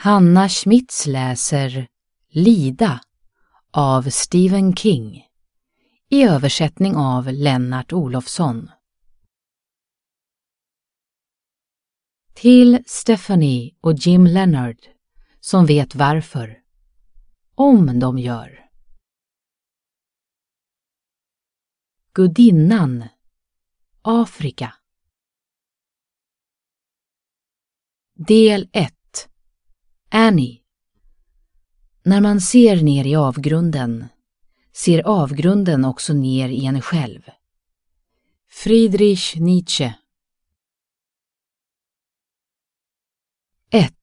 Hanna Schmitz läser Lida av Stephen King i översättning av Lennart Olofsson. Till Stephanie och Jim Leonard som vet varför, om de gör. Gudinnan, Afrika. Del 1. Annie. När man ser ner i avgrunden, ser avgrunden också ner i en själv. Friedrich Nietzsche. 1.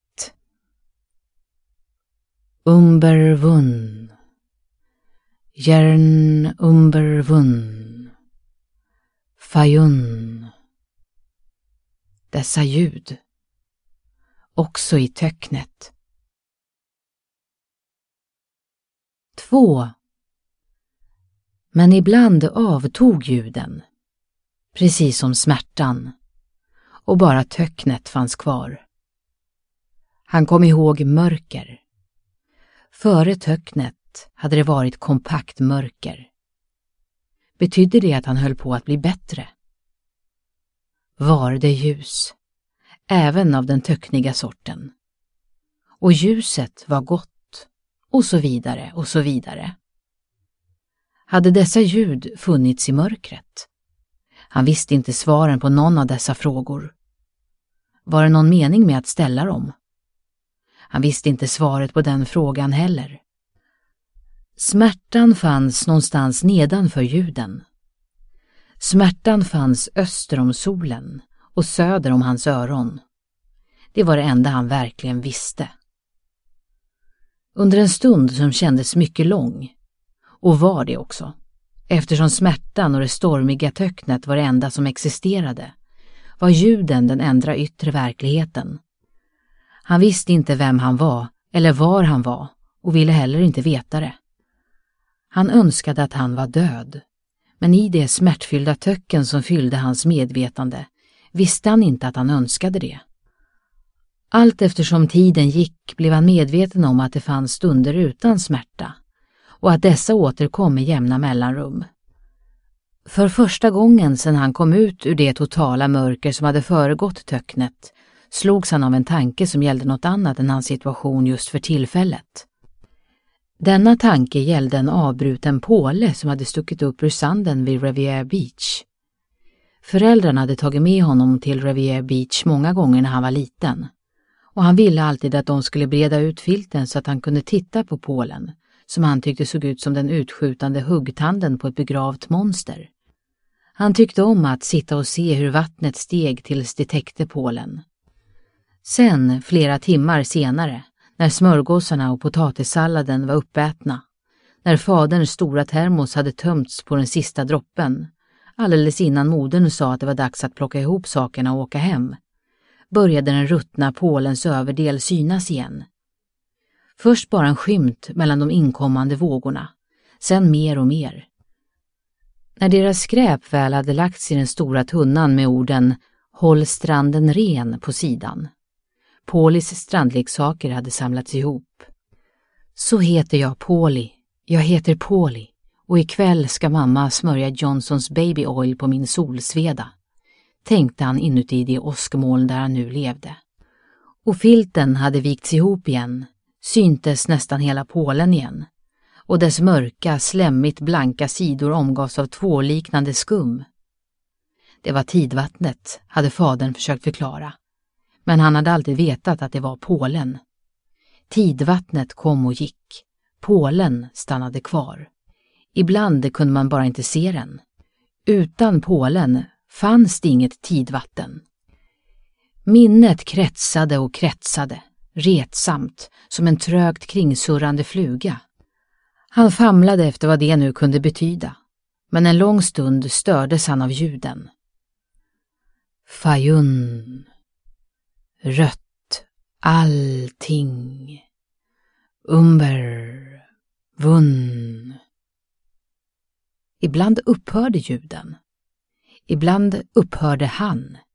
Umberwun. Järn umberwun. Fajun. Dessa ljud. Också i töcknet. 2. Men ibland avtog ljuden, precis som smärtan, och bara töcknet fanns kvar. Han kom ihåg mörker. Före töcknet hade det varit kompakt mörker. Betydde det att han höll på att bli bättre? Var det ljus, även av den töckniga sorten. Och ljuset var gott, och så vidare och så vidare. Hade dessa ljud funnits i mörkret? Han visste inte svaren på någon av dessa frågor. Var det någon mening med att ställa dem? Han visste inte svaret på den frågan heller. Smärtan fanns någonstans nedanför ljuden. Smärtan fanns öster om solen och söder om hans öron. Det var det enda han verkligen visste. Under en stund som kändes mycket lång, och var det också, eftersom smärtan och det stormiga töcknet var det enda som existerade, var ljuden den enda yttre verkligheten. Han visste inte vem han var eller var han var och ville heller inte veta det. Han önskade att han var död, men i det smärtfyllda töcken som fyllde hans medvetande visste han inte att han önskade det. Allt eftersom tiden gick blev han medveten om att det fanns stunder utan smärta och att dessa återkom med jämna mellanrum. För första gången sedan han kom ut ur det totala mörker som hade föregått töcknet slogs han av en tanke som gällde något annat än hans situation just för tillfället. Denna tanke gällde en avbruten påle som hade stuckit upp ur sanden vid Riviera Beach. Föräldrarna hade tagit med honom till Riviera Beach många gånger när han var liten. Och han ville alltid att de skulle breda ut filten så att han kunde titta på pålen, som han tyckte såg ut som den utskjutande huggtanden på ett begravt monster. Han tyckte om att sitta och se hur vattnet steg tills det täckte pålen. Sen, flera timmar senare, när smörgåsarna och potatissalladen var uppätna, när faderns stora termos hade tömts på den sista droppen, alldeles innan modern sa att det var dags att plocka ihop sakerna och åka hem, började den ruttna pålens överdel synas igen. Först bara en skymt mellan de inkommande vågorna, sen mer och mer. När deras skräp väl hade lagts i den stora tunnan med orden "Håll stranden ren" på sidan. Paulis strandleksaker hade samlats ihop. Så heter jag Paulie, jag heter Paulie, och ikväll ska mamma smörja Johnsons baby oil på min solsveda, tänkte han inuti det åskmoln där han nu levde. Och filten hade vikts ihop igen, syntes nästan hela pålen igen, och dess mörka, slemmigt blanka sidor omgavs av tvåliknande skum. Det var tidvattnet, hade fadern försökt förklara, men han hade alltid vetat att det var pålen. Tidvattnet kom och gick, pålen stannade kvar. Ibland kunde man bara inte se den. Utan pålen fanns det inget tidvatten. Minnet kretsade och kretsade, retsamt, som en trögt kringsurrande fluga. Han famlade efter vad det nu kunde betyda, men en lång stund stördes han av ljuden. Fajun. Rött. Allting. Umber. Vunn. Ibland upphörde ljuden. Ibland upphörde han,